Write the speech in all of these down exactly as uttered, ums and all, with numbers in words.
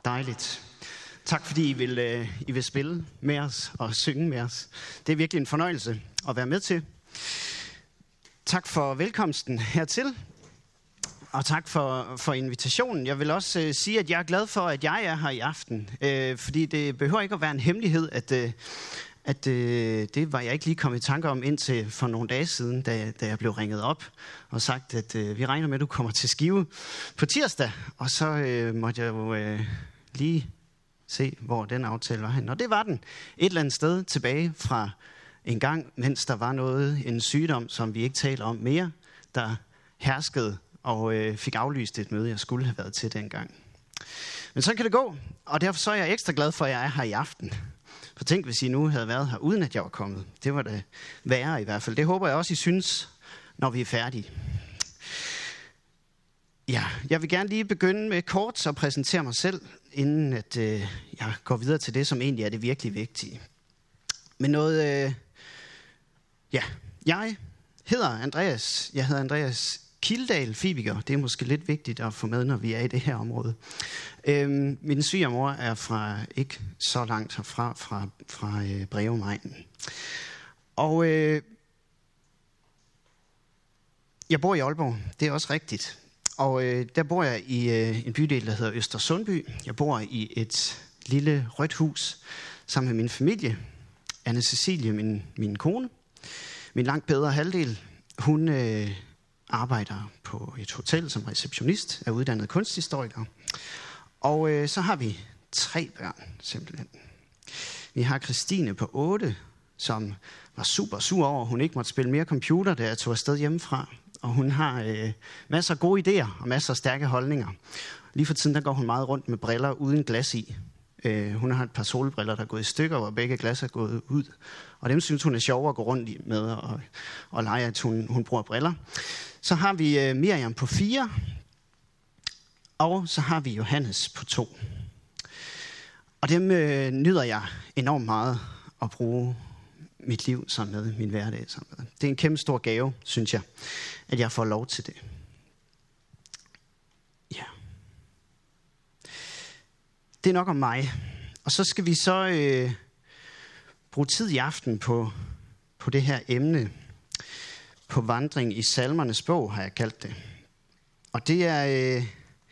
Dejligt. Tak fordi I vil, øh, I vil spille med os og synge med os. Det er virkelig en fornøjelse at være med til. Tak for velkomsten hertil, og tak for, for invitationen. Jeg vil også øh, sige, at jeg er glad for, at jeg er her i aften, øh, fordi det behøver ikke at være en hemmelighed, at, øh, at øh, det var jeg ikke lige kommet i tanke om indtil for nogle dage siden, da, da jeg blev ringet op og sagt, at øh, vi regner med, at du kommer til Skive på tirsdag, og så øh, måtte jeg jo øh, lige se, hvor den aftale var hen. Og det var den et eller andet sted tilbage fra en gang, mens der var noget, en sygdom, som vi ikke taler om mere, der herskede og øh, fik aflyst et møde, jeg skulle have været til dengang. Men så kan det gå, og derfor så er jeg ekstra glad for, at jeg er her i aften. For tænk, hvis I nu havde været her, uden at jeg var kommet. Det var det værre i hvert fald. Det håber jeg også, I synes, når vi er færdige. Ja, jeg vil gerne lige begynde med kort at præsentere mig selv, inden at øh, jeg går videre til det, som egentlig er det virkelig vigtige. Men noget, øh, ja, jeg hedder Andreas, jeg hedder Andreas Kildahl Fibiger. Det er måske lidt vigtigt at få med, når vi er i det her område. Øhm, min svigermor er fra ikke så langt herfra, fra, fra øh, Brevemegnen. Og øh, jeg bor i Aalborg, det er også rigtigt. Og øh, der bor jeg i øh, en bydel, der hedder Østersundby. Jeg bor i et lille rødt hus sammen med min familie. Anne Cecilie, min, min kone. Min langt bedre halvdel, hun øh, arbejder på et hotel som receptionist, er uddannet kunsthistoriker. Og øh, så har vi tre børn, simpelthen. Vi har Christine på otte, som var super sur over, at hun ikke måtte spille mere computer, da jeg tog afsted hjemmefra. Og hun har øh, masser af gode idéer og masser af stærke holdninger. Lige for tiden der går hun meget rundt med briller uden glas i. Øh, hun har et par solbriller, der er gået i stykker, hvor begge glas er gået ud. Og dem synes hun er sjovere at gå rundt i med og, og lege, at hun, hun bruger briller. Så har vi øh, Miriam på fire, og så har vi Johannes på to. Og dem øh, nyder jeg enormt meget at bruge mit liv sammen med, min hverdag sammen med. Det er en kæmpe stor gave, synes jeg, at jeg får lov til det. Ja. Det er nok om mig. Og så skal vi så øh, bruge tid i aften på, på det her emne, på vandring i Salmernes bog, har jeg kaldt det. Og det er, øh,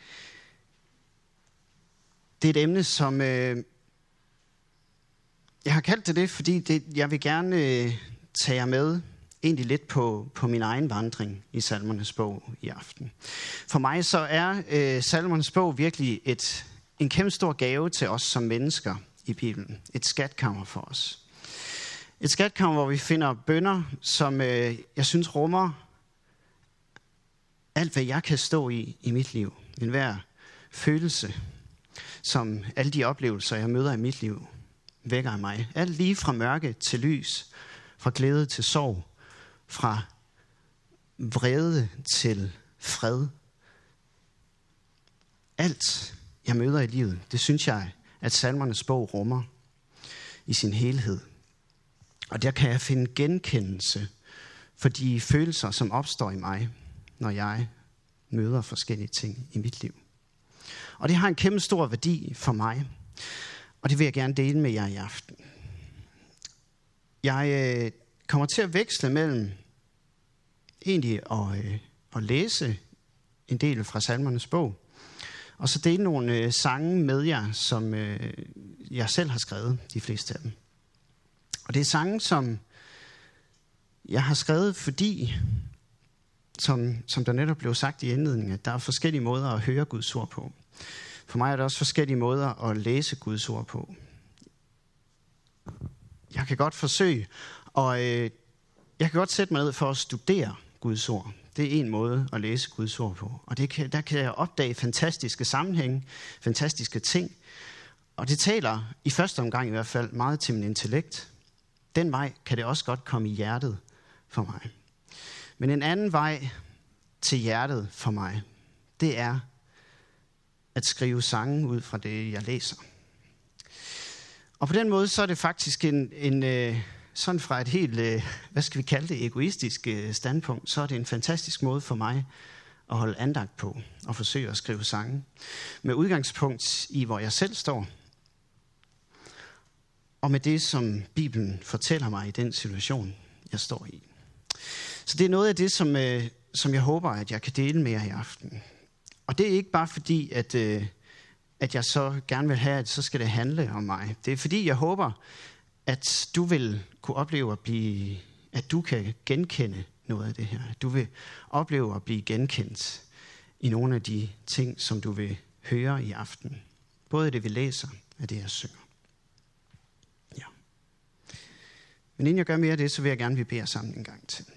det er et emne, som øh, jeg har kaldt det det, fordi det, jeg vil gerne øh, tage jer med egentlig lidt på, på min egen vandring i Salmernes bog i aften. For mig så er øh, Salmernes bog virkelig et, en kæmpe stor gave til os som mennesker i Bibelen. Et skatkammer for os. Et skatkammer, hvor vi finder bønner, som øh, jeg synes rummer alt, hvad jeg kan stå i i mit liv. En hver følelse, som alle de oplevelser, jeg møder i mit liv, vækker af mig. Alt lige fra mørke til lys, fra glæde til sorg, fra vrede til fred. Alt, jeg møder i livet, det synes jeg, at Salmernes bog rummer i sin helhed. Og der kan jeg finde genkendelse for de følelser, som opstår i mig, når jeg møder forskellige ting i mit liv. Og det har en kæmpe stor værdi for mig, og det vil jeg gerne dele med jer i aften. Jeg øh, kommer til at veksle mellem egentlig at, øh, at læse en del fra Salmernes bog, og så dele nogle øh, sange med jer, som øh, jeg selv har skrevet, de fleste af dem. Og det er sange, som jeg har skrevet, fordi, som, som der netop blev sagt i indledningen, at der er forskellige måder at høre Guds ord på. For mig er der også forskellige måder at læse Guds ord på. Jeg kan godt forsøge, og øh, jeg kan godt sætte mig ned for at studere Guds ord. Det er en måde at læse Guds ord på. Og det kan, der kan jeg opdage fantastiske sammenhænge, fantastiske ting. Og det taler i første omgang i hvert fald meget til min intellekt. Den vej kan det også godt komme i hjertet for mig. Men en anden vej til hjertet for mig, det er at skrive sange ud fra det, jeg læser. Og på den måde, så er det faktisk en, en øh, sådan fra et helt, øh, hvad skal vi kalde det, egoistisk øh, standpunkt, så er det en fantastisk måde for mig at holde andagt på og forsøge at skrive sange med udgangspunkt i, hvor jeg selv står, og med det, som Bibelen fortæller mig i den situation, jeg står i. Så det er noget af det, som, øh, som jeg håber, at jeg kan dele med jer i aften. Og det er ikke bare fordi, at, øh, at jeg så gerne vil have, at så skal det handle om mig. Det er fordi, jeg håber, at du vil kunne opleve at blive, at du kan genkende noget af det her. At du vil opleve at blive genkendt i nogle af de ting, som du vil høre i aften. Både det, vi læser, og det, jeg synger. Ja. Men inden jeg gør mere af det, så vil jeg gerne, at vi beder sammen en gang til.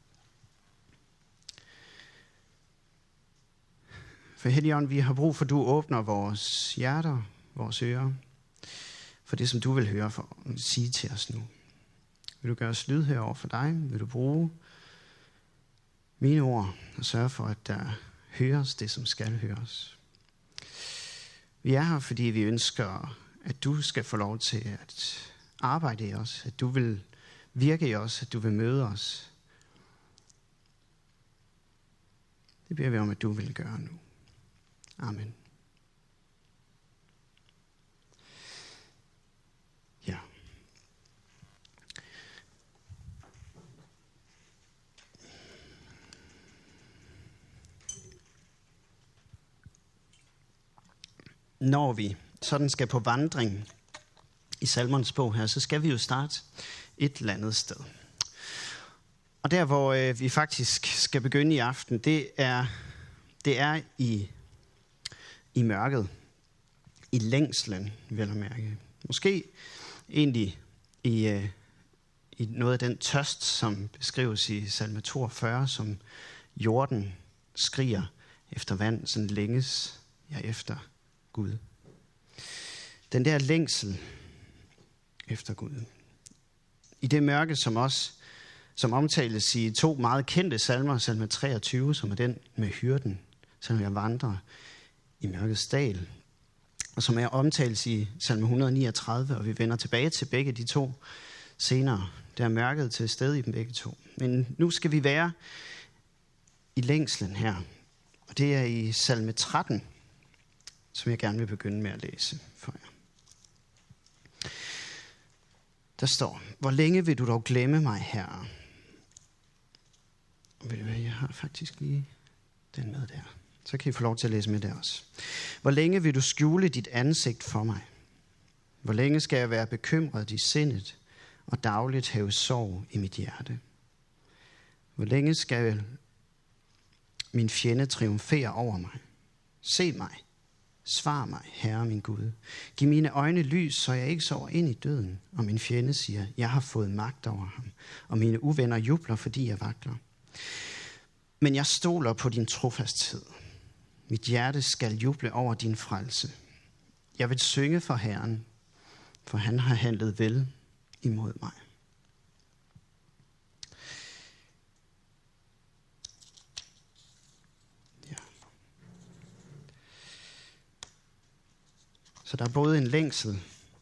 For Helligånd, vi har brug for, at du åbner vores hjerter, vores ører, for det, som du vil høre for at sige til os nu. Vil du gøre os lydhøre over for dig? Vil du bruge mine ord og sørge for, at der høres det, som skal høres? Vi er her, fordi vi ønsker, at du skal få lov til at arbejde i os, at du vil virke i os, at du vil møde os. Det beder vi om, at du vil gøre nu. Amen. Ja. Når vi sådan skal på vandring i Salmernes bog her, så skal vi jo starte et eller andet sted. Og der, hvor øh, vi faktisk skal begynde i aften, det er, det er i, i mørket, i længslen, vil jeg mærke. Måske egentlig i, øh, i noget af den tørst, som beskrives i salme toogfyrre, som jorden skriger efter vand, sådan længes jeg efter Gud. Den der længsel efter Gud. I det mørke, som også som omtales i to meget kendte salmer, salme treogtyve, som er den med hyrden, som jeg vandrer i mørkets dal, og som er omtales i salme et hundrede niogtredive, og vi vender tilbage til begge de to senere. Der er mørket til stede i dem begge to. Men nu skal vi være i længslen her, og det er i salme tretten, som jeg gerne vil begynde med at læse for jer. Der står, hvor længe vil du dog glemme mig, Herre? Og ved du hvad, jeg har faktisk lige den med der. Så kan I få lov til at læse med der også. Hvor længe vil du skjule dit ansigt for mig? Hvor længe skal jeg være bekymret i sindet og dagligt have sorg i mit hjerte? Hvor længe skal min fjende triumfere over mig? Se mig. Svar mig, Herre min Gud. Giv mine øjne lys, så jeg ikke sover ind i døden. Og min fjende siger, jeg har fået magt over ham. Og mine uvenner jubler, fordi jeg vakler. Men jeg stoler på din trofasthed. Mit hjerte skal juble over din frelse. Jeg vil synge for Herren, for han har handlet vel imod mig. Så der er både en længsel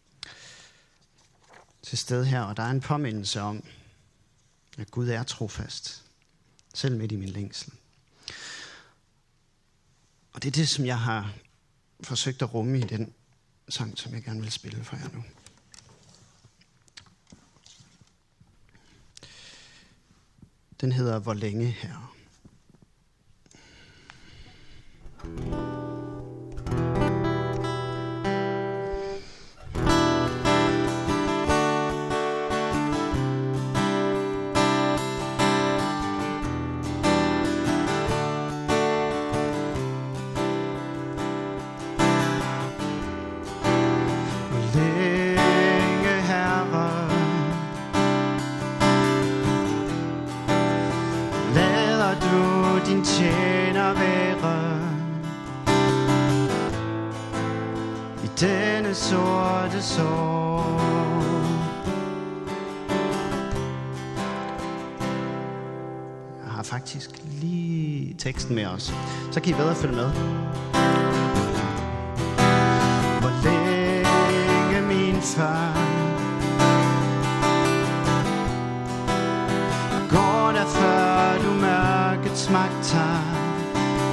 til stede her, og der er en påmindelse om, at Gud er trofast, selv midt i min længsel. Og det er det, som jeg har forsøgt at rumme i den sang, som jeg gerne vil spille for jer nu. Den hedder Hvor længe, Herre? Denne sorte sorg. Jeg har faktisk lige teksten med os, så kan I bedre følge med. Hvor længe min far går der, før du mørkets magt tager,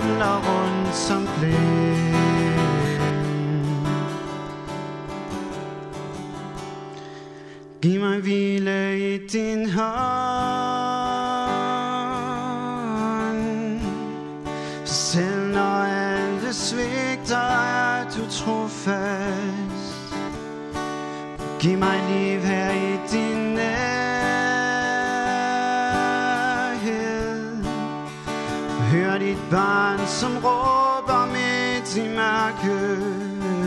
famler rundt som blind. Giv mig hvile i din hånd. Selv når alt svigter, er du trofast. Giv mig liv her i din nærhed. Hør dit barn, som råber midt i mørket.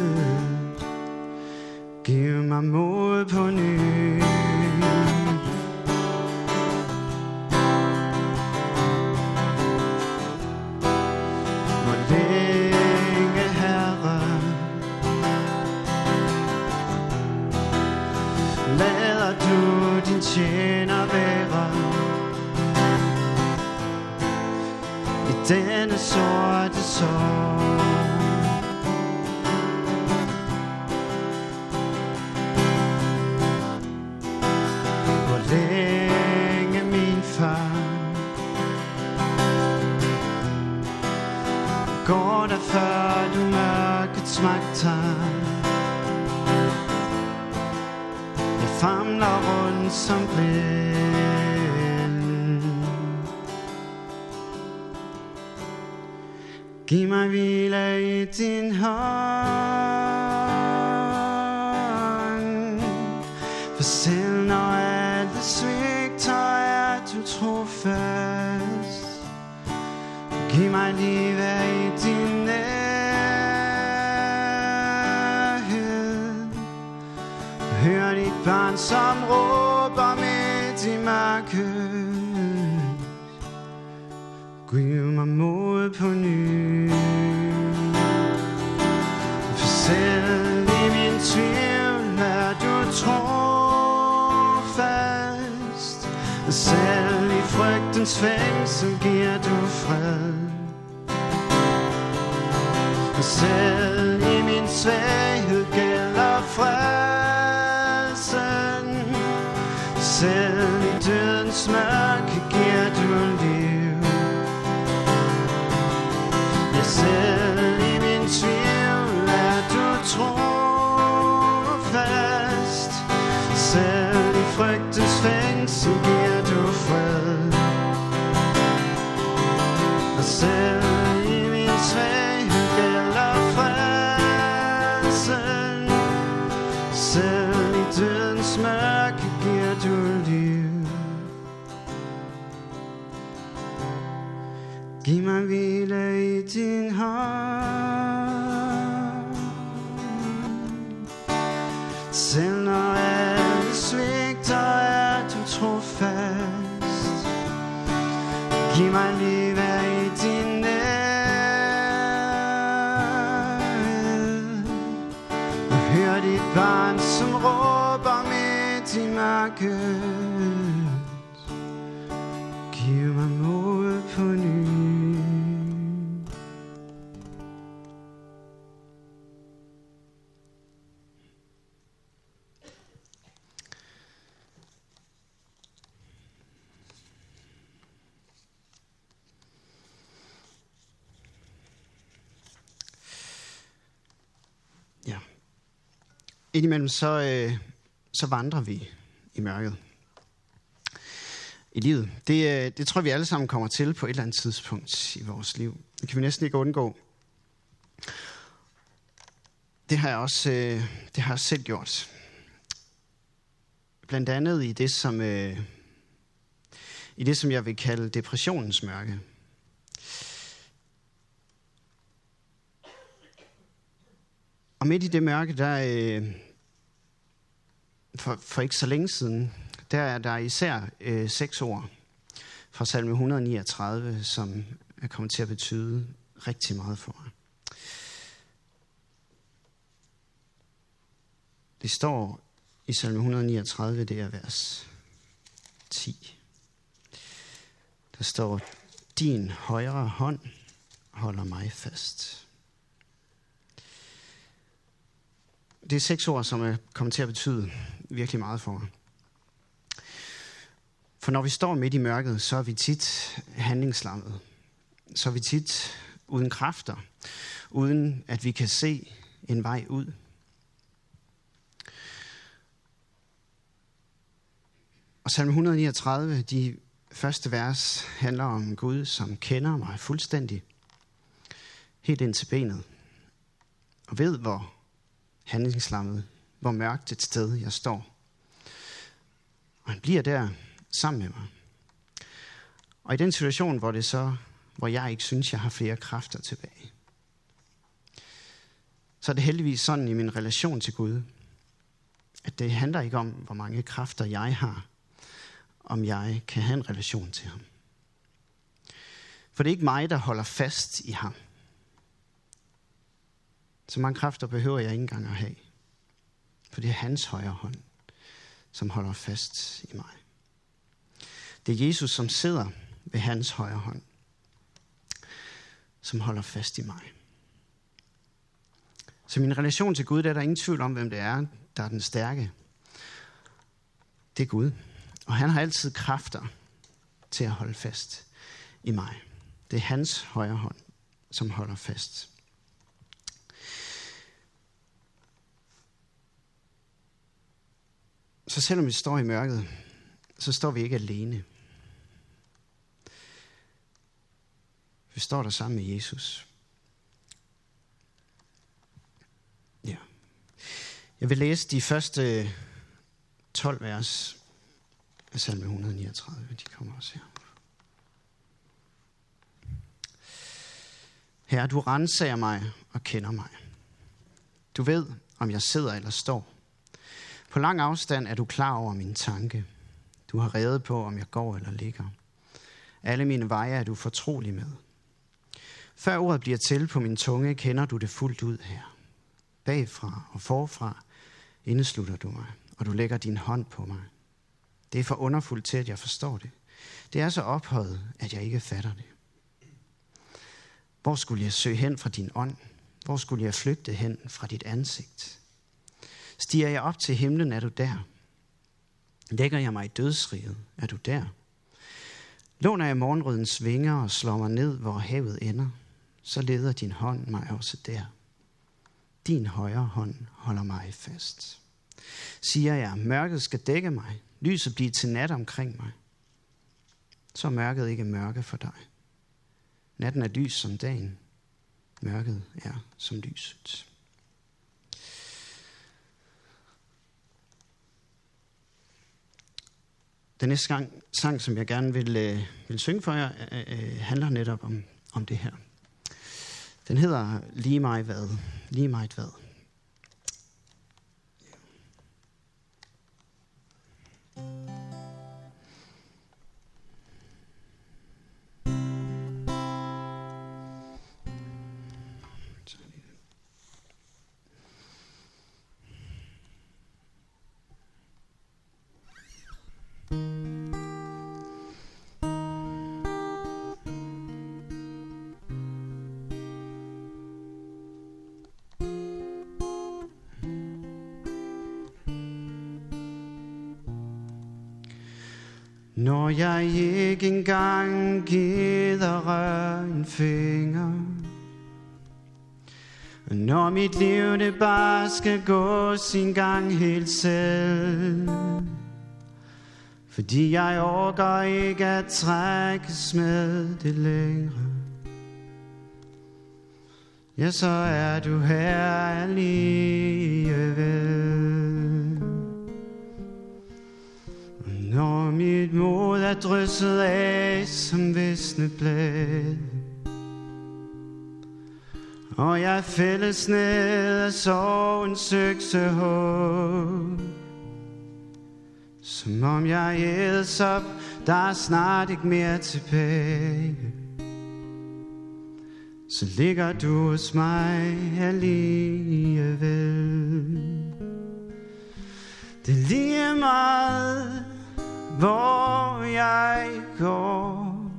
Giv mig mod på ny. Hvor længe, Herre, lader du din tjener være i denne sorte sorg? Længe, min far, går der før du mørkets magter. Jeg famler rundt som blind. Giv mig hvile i din hånd. For selv når alt svigter, er du trofast. Giv mig liv her i din nærhed. Hør dit barn, som råber midt i mørket. Giv mig mod på ny. For selv i min tvivl er du trofast. Selv i frygtens fængsel giver du fred. Selv i min svaghed gælder frelsen. Selv i dødens mørke giver du liv. Ja, selv i min tvivl er du trofast. Selv i frygtens fængsel giver du fred. Og selv i min svaghed gælder frelsen. Selv i dødens mørke giver du liv. Giv mig hvile i din hånd. Selv når alt svigter, er du trofast. Giv mig liv her i din nærhed. Og hør dit barn, som råber midt i mørket. Giv mig mod på ny. Ja. Indimellem så, øh, så vandrer vi i mørket. I livet. Det, øh, det tror vi alle sammen kommer til på et eller andet tidspunkt i vores liv. Det kan vi næsten ikke undgå. Det har jeg også, øh, det har jeg selv gjort. Blandt andet i det, som, øh, i det, som jeg vil kalde depressionens mørke. Og midt i det mørke, der øh, for, for ikke så længe siden, der er der især øh, seks ord fra salme et hundrede niogtredive, som er kommet til at betyde rigtig meget for mig. Det står i salme et hundrede niogtredive, det er vers ti. Der står, din højre hånd holder mig fast. Det er seks ord, som er kommet til at betyde virkelig meget for mig. For når vi står midt i mørket, så er vi tit handlingslammet. Så er vi tit uden kræfter, uden at vi kan se en vej ud. Og salme et hundrede og niogtredive, de første vers, handler om Gud, som kender mig fuldstændig, helt ind til benet, og ved, hvor handlingslammet, hvor mørkt et sted jeg står. Og han bliver der sammen med mig. Og i den situation, hvor det så, hvor jeg ikke synes, jeg har flere kræfter tilbage, så er det heldigvis sådan i min relation til Gud, at det handler ikke om, hvor mange kræfter jeg har, om jeg kan have en relation til ham. For det er ikke mig, der holder fast i ham. Så mange kræfter behøver jeg ikke engang at have. For det er hans højre hånd, som holder fast i mig. Det er Jesus, som sidder ved hans højre hånd, som holder fast i mig. Så min relation til Gud, der er der ingen tvivl om, hvem det er, der er den stærke. Det er Gud. Og han har altid kræfter til at holde fast i mig. Det er hans højre hånd, som holder fast. Så selvom vi står i mørket, så står vi ikke alene. Vi står der sammen med Jesus. Ja. Jeg vil læse de første tolv vers af salme et hundrede og niogtredive. De kommer også her. Herre, du ransager mig og kender mig. Du ved, om jeg sidder eller står. På lang afstand er du klar over min tanke. Du har redet på, om jeg går eller ligger. Alle mine veje er du fortrolig med. Før ordet bliver til på min tunge, kender du det fuldt ud her. Bagfra og forfra indeslutter du mig, og du lægger din hånd på mig. Det er for underfuldt til, at jeg forstår det. Det er så ophøjet, at jeg ikke fatter det. Hvor skulle jeg søge hen fra din ånd? Hvor skulle jeg flygte hen fra dit ansigt? Stiger jeg op til himlen, er du der. Lægger jeg mig i dødsriget, er du der. Låner jeg morgenrødens vinger og slår mig ned, hvor havet ender, så leder din hånd mig også der. Din højre hånd holder mig fast. Siger jeg, mørket skal dække mig, lyset bliver til nat omkring mig, så er mørket ikke mørke for dig. Natten er lys som dagen, mørket er som lyset. Den næste gang, sang, som jeg gerne vil, øh, vil synge for jer, øh, handler netop om, om det her. Den hedder Lige mig hvad. Lige mig hvad. Når jeg ikke engang gider røre en finger, når mit liv det bare skal gå sin gang helt selv, fordi jeg orker ikke at trækkes med det længere, ja, så er du her alligevel. Når mit mod er drysset af som visne blade, og jeg fælles ned af sorgens øksehug, som om jeg ædes op, der er snart ikke mere tilbage, så ligger du hos mig alligevel. Det er lige meget, hvor jeg går,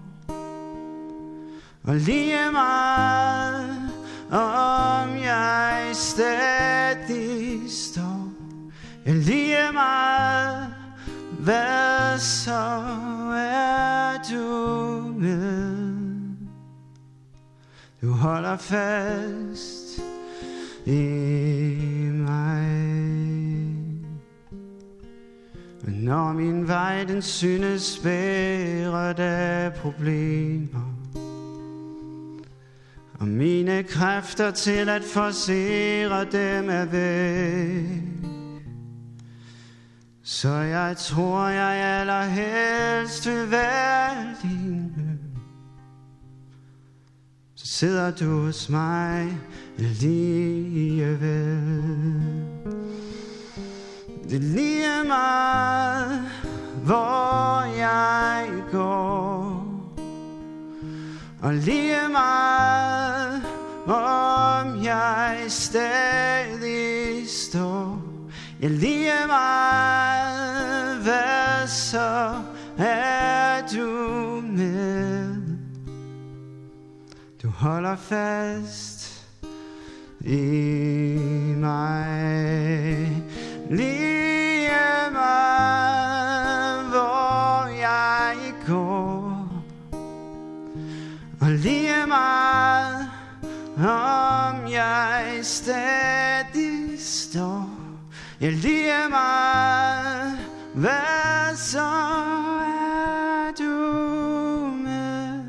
og lige meget, om jeg stadig står. Ja, lige meget, hvad så er du med. Du Du holder fast i mig. Og når min vej den synes spærret af problemer, og mine kræfter til at forsere dem er væk, så jeg tror jeg allerhelst vil være din. Så sidder du hos mig alligevel. Det er lige meget, hvor jeg går, og lige meget, om jeg stadig står. Ja, lige meget, hvad så er du med. Du holder fast i mig. Lige meget, hvor jeg går, og lige meget, om jeg stadig står. Ja, lige meget, hvad så er du med.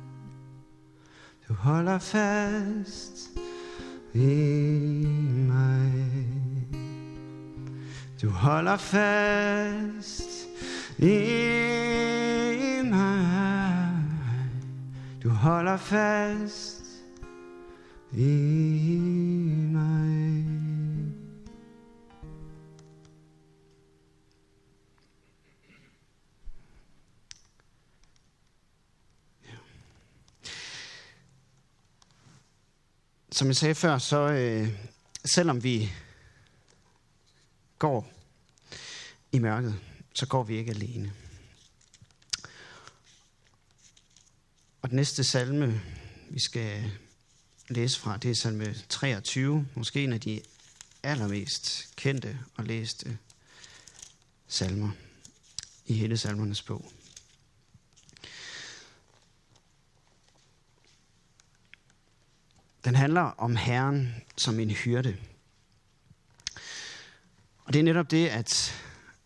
Du holder fast i mig. Du holder fast i mig. Du holder fast i mig. Ja. Som jeg sagde før, så øh, selvom vi går i mørket, så går vi ikke alene. Og den næste salme, vi skal læse fra, det er salme treogtyve, måske en af de allermest kendte og læste salmer i hele salmernes bog. Den handler om Herren som en hyrde. Og det er netop det, at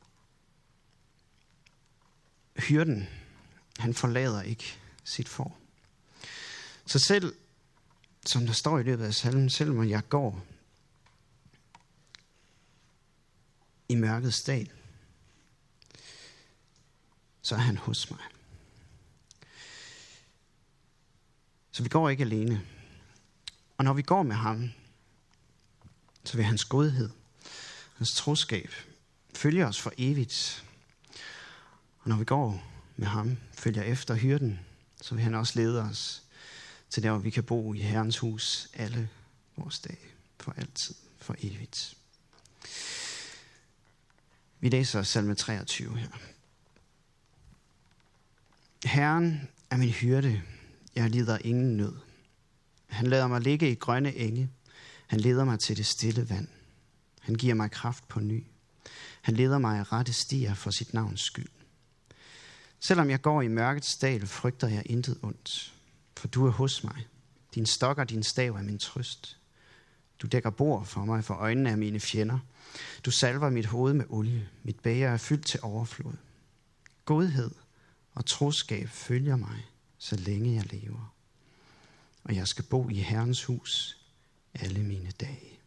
hyrden, han forlader ikke sit får. Så selv, som der står i løbet af salmen, selvom jeg går i mørkets dal, så er han hos mig. Så vi går ikke alene. Og når vi går med ham, så vil hans godhed, hans troskab følge os for evigt. Og når vi går med ham, følger efter hyrden, så vil han også lede os til der, hvor vi kan bo i Herrens hus alle vores dage, for altid, for evigt. Vi læser salme treogtyve her. Herren er min hyrde, jeg lider ingen nød. Han lader mig ligge i grønne enge. Han leder mig til det stille vand. Han giver mig kraft på ny. Han leder mig af rette stier for sit navns skyld. Selvom jeg går i mørkets dal, frygter jeg intet ondt, for du er hos mig. Din stok og din stav er min trøst. Du dækker bord for mig for øjnene af mine fjender. Du salver mit hoved med olie. Mit bæger er fyldt til overflod. Godhed og troskab følger mig, så længe jeg lever. Og jeg skal bo i Herrens hus alle mine dage.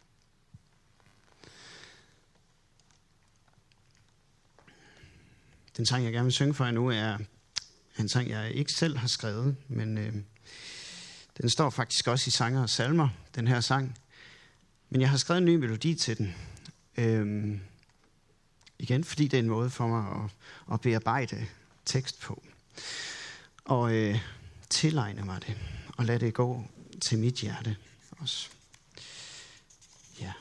Den sang, jeg gerne vil synge for jer nu, er en sang, jeg ikke selv har skrevet, men øh, den står faktisk også i Sanger og Salmer, den her sang. Men jeg har skrevet en ny melodi til den. Øh, igen, fordi det er en måde for mig at, at bearbejde tekst på. Og øh, tilegne mig det, og lade det gå til mit hjerte også. Ja.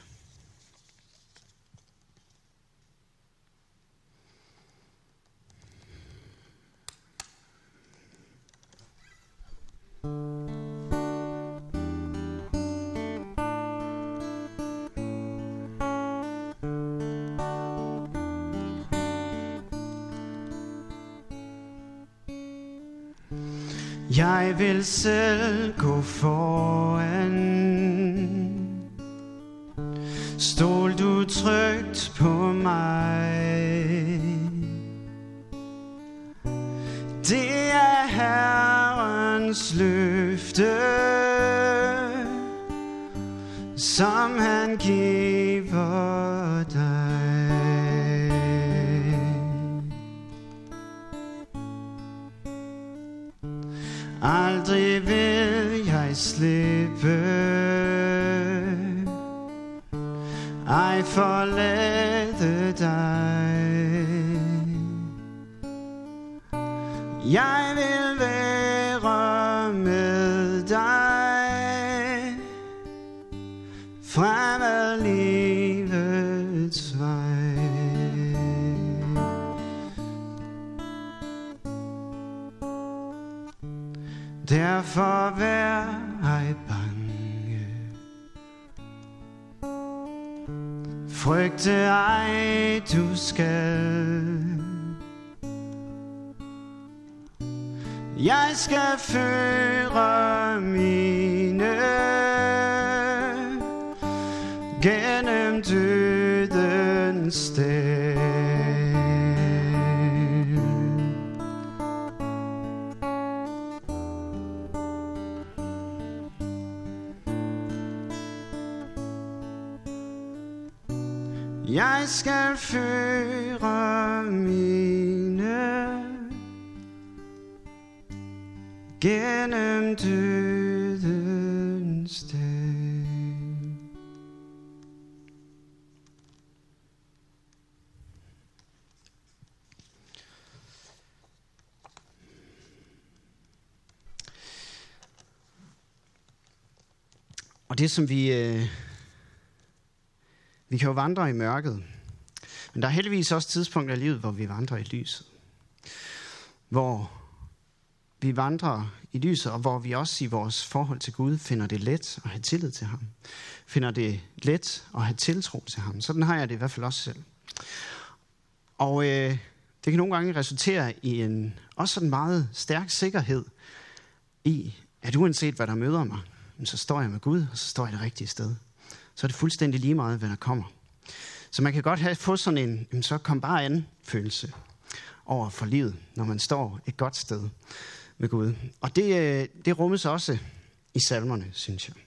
Jeg vil selv gå foran. Stol du trygt på mig. Det er Herrens løfte, som han giver dig. Aldrig vil jeg slippe, ej forlade dig. Jeg vil være med dig frem ad livets vej. Derfor vær ej bange, frygte ej du skal. Jeg skal føre mine gennem dødens sted. Jeg skal føre mine gennem dødens sted. Og det som vi øh, vi kan jo vandre i mørket, men der er heldigvis også tidspunkter i livet, hvor vi vandrer i lyset. Hvor vi vandrer i lyset, og hvor vi også i vores forhold til Gud finder det let at have tillid til ham. Finder det let at have tiltro til ham. Sådan har jeg det i hvert fald også selv. Og øh, det kan nogle gange resultere i en også sådan meget stærk sikkerhed i, at uanset hvad der møder mig, så står jeg med Gud, og så står jeg det rigtige sted. Så er det fuldstændig lige meget, hvad der kommer. Så man kan godt have få sådan en, jamen så kom bare an følelse over for livet, når man står et godt sted med Gud. Og det, det rummes også i salmerne, synes jeg.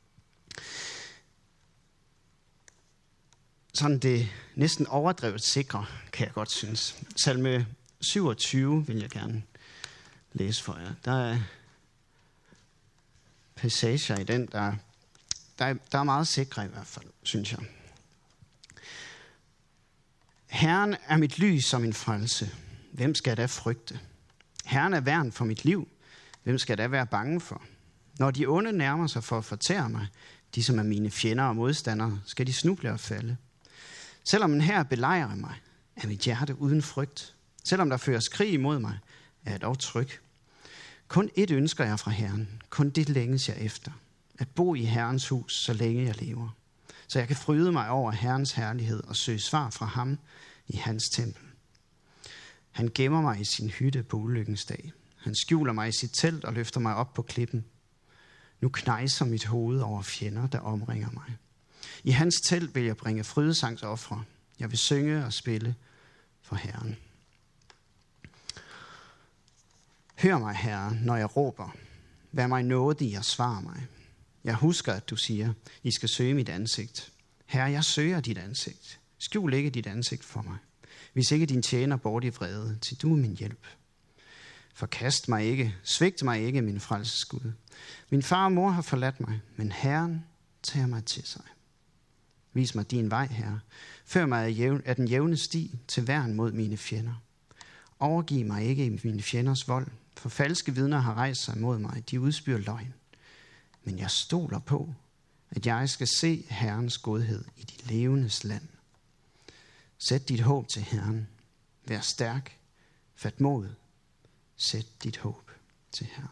Sådan det næsten overdrevet sikre, kan jeg godt synes. Salme syvogtyve vil jeg gerne læse for jer. Der er passager i den, der, der, er, der er meget sikre i hvert fald, synes jeg. Herren er mit lys og min frelse. Hvem skal jeg da frygte? Herren er værn for mit liv. Hvem skal jeg da være bange for? Når de onde nærmer sig for at fortære mig, de som er mine fjender og modstandere, skal de snuble og falde. Selvom en hær belejrer mig, er mit hjerte uden frygt. Selvom der føres krig imod mig, er jeg dog tryg. Kun ét ønsker jeg fra Herren. Kun det længes jeg efter. At bo i Herrens hus, så længe jeg lever. Så jeg kan fryde mig over Herrens herlighed og søge svar fra ham i hans tempel. Han gemmer mig i sin hytte på ulykkens dag. Han skjuler mig i sit telt og løfter mig op på klippen. Nu knejser mit hoved over fjender, der omringer mig. I hans telt vil jeg bringe frydesangsoffre. Jeg vil synge og spille for Herren. Hør mig, Herre, når jeg råber. Vær mig nådig og svar mig. Jeg husker, at du siger, I skal søge mit ansigt. Herre, jeg søger dit ansigt. Skjul ikke dit ansigt for mig. Vis ikke din tjener bort i vrede, til du er min hjælp. Forkast mig ikke, svigt mig ikke, min frelsesgud. Min far og mor har forladt mig, men Herren tager mig til sig. Vis mig din vej, Herre. Før mig af den jævne sti til værn mod mine fjender. Overgiv mig ikke i mine fjenders vold, for falske vidner har rejst sig mod mig. De udspyr løgn. Men jeg stoler på, at jeg skal se Herrens godhed i de levendes land. Sæt dit håb til Herren. Vær stærk. Fat mod. Sæt dit håb til Herren.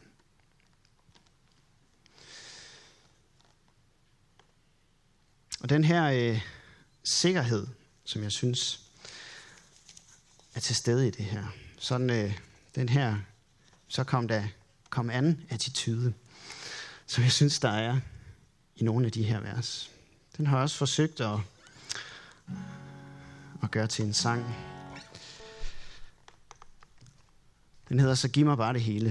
Og den her øh, sikkerhed, som jeg synes er til stede i det her. Sådan øh, den her, så kom der kom an attitude, som jeg synes, der er i nogle af de her vers. Den har jeg også forsøgt at, at gøre til en sang. Den hedder Så giv mig bare det hele.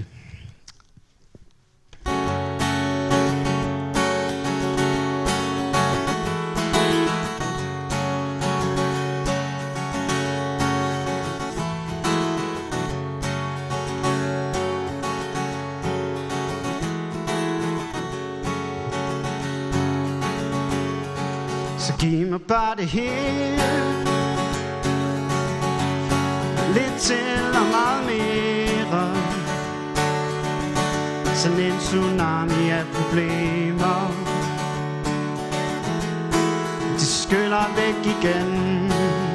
Så giv mig bare det hele, lidt til og meget mere. Sådan en tsunami af problemer, de skyller væk igen.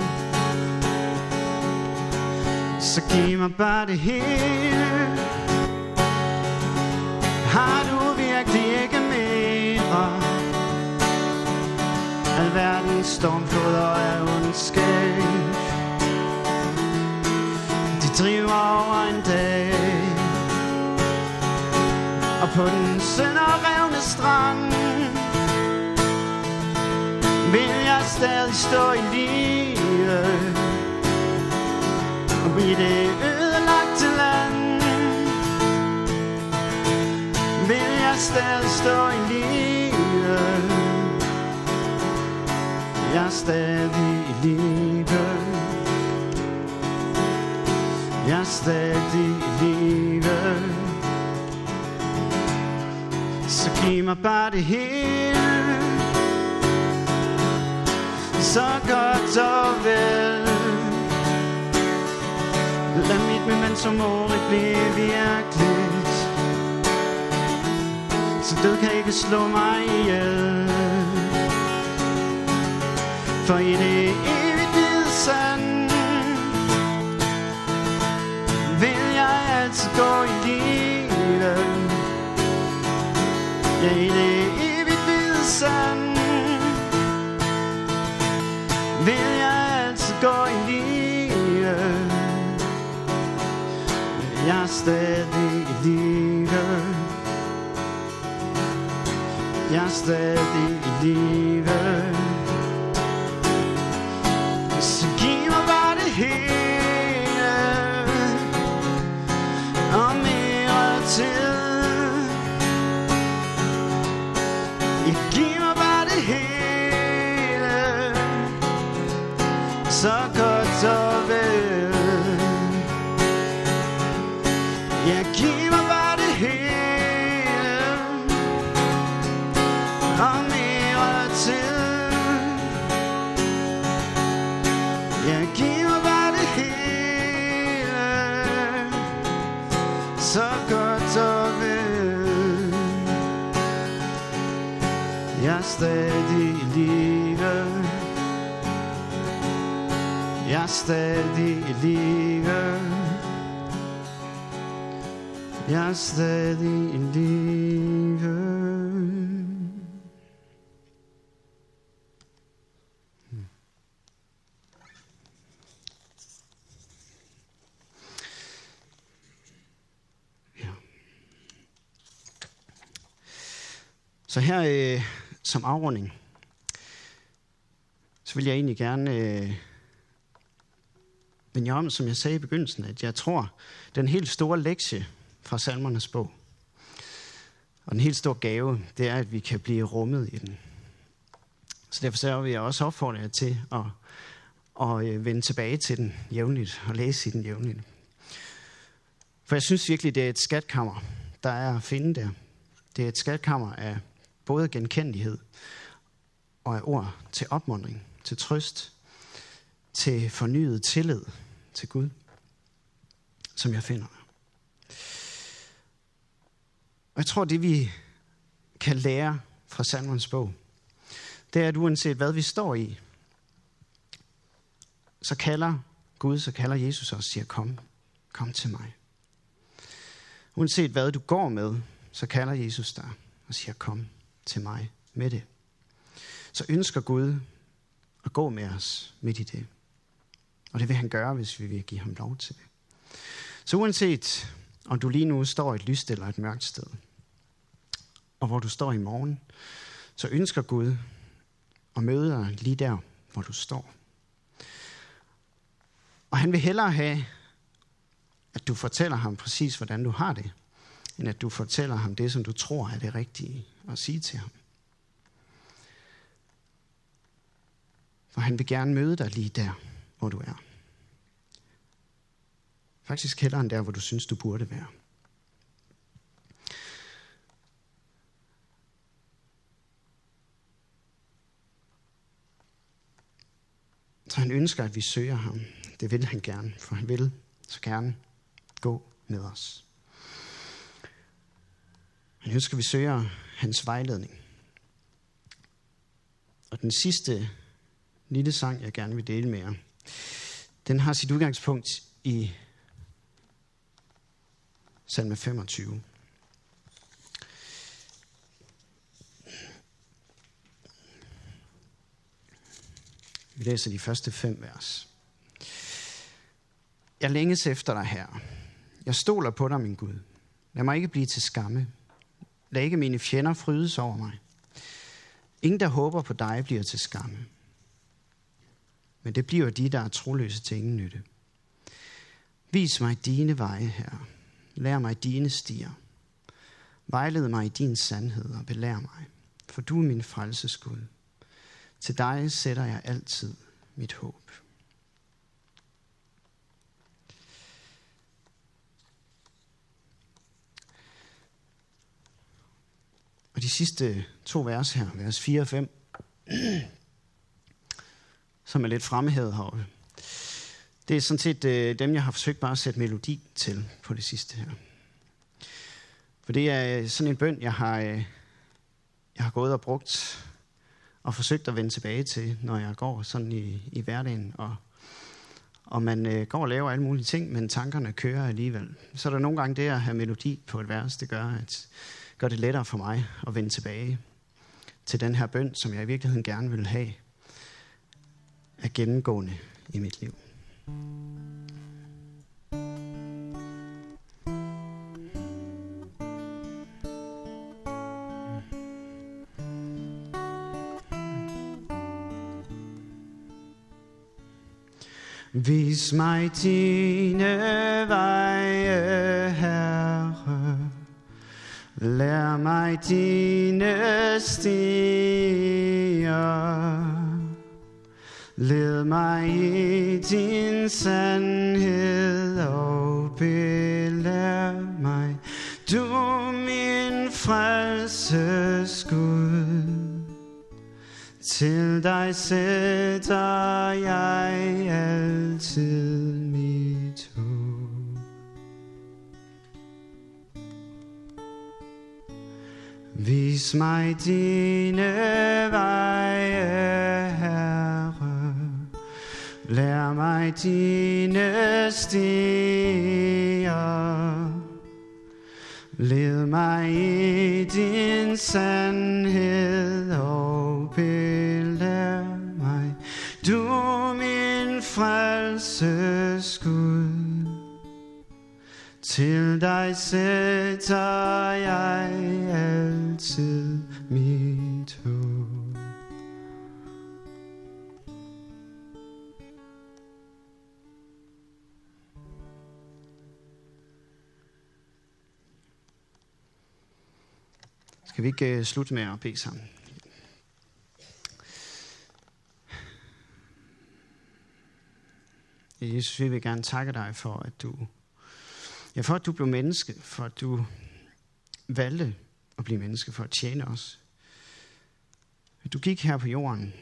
Så giv mig bare det hele. Har du virkelig ikke mere? Alverdens stormfloder af ondskab, de driver over en dag. Og på den sønderrevne strand vil jeg stadig stå i live. Og i det ødelagte land vil jeg stadig stå i live. Jeg er stadig i live. Jeg er stadig i live. Så giv mig bare det hele, så godt og vel. Lad mit memento mori blive virkeligt, så død kan ikke slå mig ihjel. For i det evigt hvide sand vil jeg altid gå i live. Ja, i det evigt hvide sand vil jeg altid gå i live. Jeg er stadig i live. Jeg er stadig i live. Så giv mig bare det hele og mere til. Ja, giv mig bare det hele, så godt og vel. Ja, giv mig bare det hele og mere til. Ja, giv mig bare det hele, så godt og vel. Jeg er stadig i live. Jeg er stadig i live. Jeg er stadig i live. Så her øh, som afrunding, så vil jeg egentlig gerne øh, vende jer om, som jeg sagde i begyndelsen, at jeg tror, den helt store lektie fra Salmernes bog, og den helt store gave, det er, at vi kan blive rummet i den. Så derfor så vil jeg også opfordre jer til at, at øh, vende tilbage til den jævnligt, og læse i den jævnligt. For jeg synes virkelig, det er et skatkammer, der er at finde der. Det er et skatkammer af både genkendelighed og af ord til opmuntring, til trøst, til fornyet tillid til Gud, som jeg finder. Og jeg tror, det vi kan lære fra Salmernes bog, det er, at uanset hvad vi står i, så kalder Gud, så kalder Jesus os og siger, kom, kom til mig. Uanset hvad du går med, så kalder Jesus dig og siger, kom til mig med det. Så ønsker Gud at gå med os midt i det. Og det vil han gøre, hvis vi vil give ham lov til det. Så uanset om du lige nu står et lyst eller et mørkt sted, og hvor du står i morgen, så ønsker Gud at møde dig lige der, hvor du står. Og han vil hellere have, at du fortæller ham præcis, hvordan du har det, end at du fortæller ham det, som du tror er det rigtige at sige til ham. For han vil gerne møde dig lige der, hvor du er. Faktisk hellere end der, hvor du synes, du burde være. Så han ønsker, at vi søger ham. Det vil han gerne, for han vil så gerne gå med os. Han ønsker, at vi søger hans vejledning. Og den sidste lille sang, jeg gerne vil dele med jer, den har sit udgangspunkt i salme femogtyve. Vi læser de første fem vers. Jeg længes efter dig, Herre. Jeg stoler på dig, min Gud. Lad mig ikke blive til skamme. Lad ikke mine fjender frydes over mig. Ingen, der håber på dig, bliver til skamme. Men det bliver de, der er troløse til ingen nytte. Vis mig dine veje, Herre. Lær mig dine stier. Vejled mig i din sandhed og belær mig, for du er min frelses Gud. Til dig sætter jeg altid mit håb. Og de sidste to vers her, vers fire og fem, som er lidt fremhævet heroppe, det er sådan set øh, dem, jeg har forsøgt bare at sætte melodi til på det sidste her. For det er sådan en bøn, jeg har, øh, jeg har gået og brugt og forsøgt at vende tilbage til, når jeg går sådan i, i hverdagen. Og, og man øh, går og laver alle mulige ting, men tankerne kører alligevel. Så er der nogle gange det at have melodi på et vers, det gør, at, gør det lettere for mig at vende tilbage til den her bøn, som jeg i virkeligheden gerne vil have er gennemgående i mit liv. Vis mig dine veje, Herre. Lær mig dine stier. Led mig i din sandhed og belær mig. Du min frelses Gud. Til dig sætter jeg altid mit håb. Vis mig dine veje, Herre. Lær mig dine stier. Led mig i din sandhed og belær mig. Du min frelses Gud. Til dig sætter jeg altid mit håb. Skal vi ikke uh, slutte med at bede sammen? Jesus, vi vil gerne takke dig for, at du, ja, for at du blev menneske, for at du valgte at blive menneske, for at tjene os. At du gik her på jorden,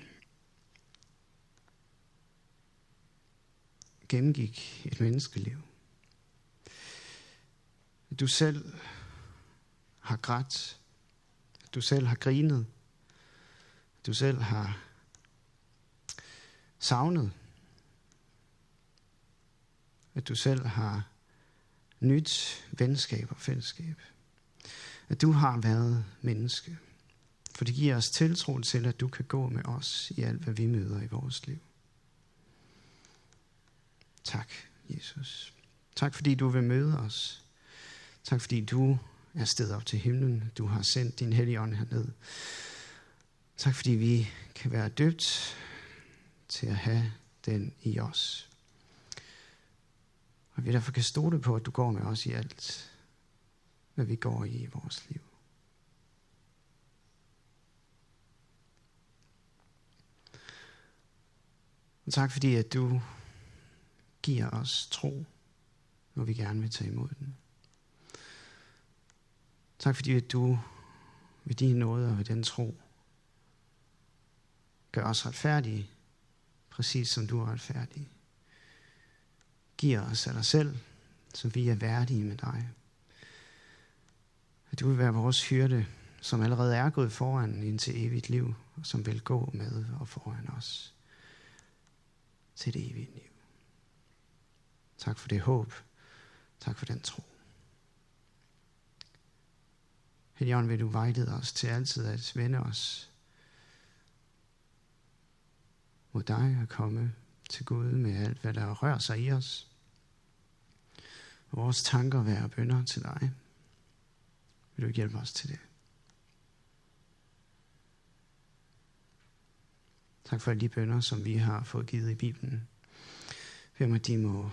gennemgik et menneskeliv. At du selv har grædt, at du selv har grinet, at du selv har savnet, at du selv har nyt venskab og fællesskab. At du har været menneske. For det giver os tiltro til, at du kan gå med os i alt, hvad vi møder i vores liv. Tak, Jesus. Tak, fordi du vil møde os Tak fordi du er steget op til himlen. Du har sendt din hellige ånd herned. Tak fordi vi kan være døbt til at have den i os. Og vi derfor kan stole på, at du går med os i alt, hvad vi går i i vores liv. Og tak fordi, at du giver os tro, når vi gerne vil tage imod den. Tak fordi, at du ved din nåde og ved den tro gør os retfærdige, præcis som du er retfærdig. Giver os af dig selv, så vi er værdige med dig. At du vil være vores hyrde, som allerede er gået foran ind til evigt liv, og som vil gå med og foran os til det evige liv. Tak for det håb. Tak for den tro. Helligånd, vil du vejlede os til altid at vende os mod dig og komme til Gud med alt, hvad der rører sig i os. Og vores tanker være bønner til dig. Vil du hjælpe os til det? Tak for alle de bønner, som vi har fået givet i Bibelen. Hvem at de må...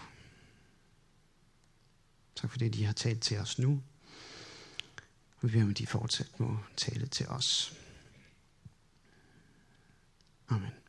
Tak for det, de har talt til os nu. Og vi beder, at de fortsat må tale til os. Amen.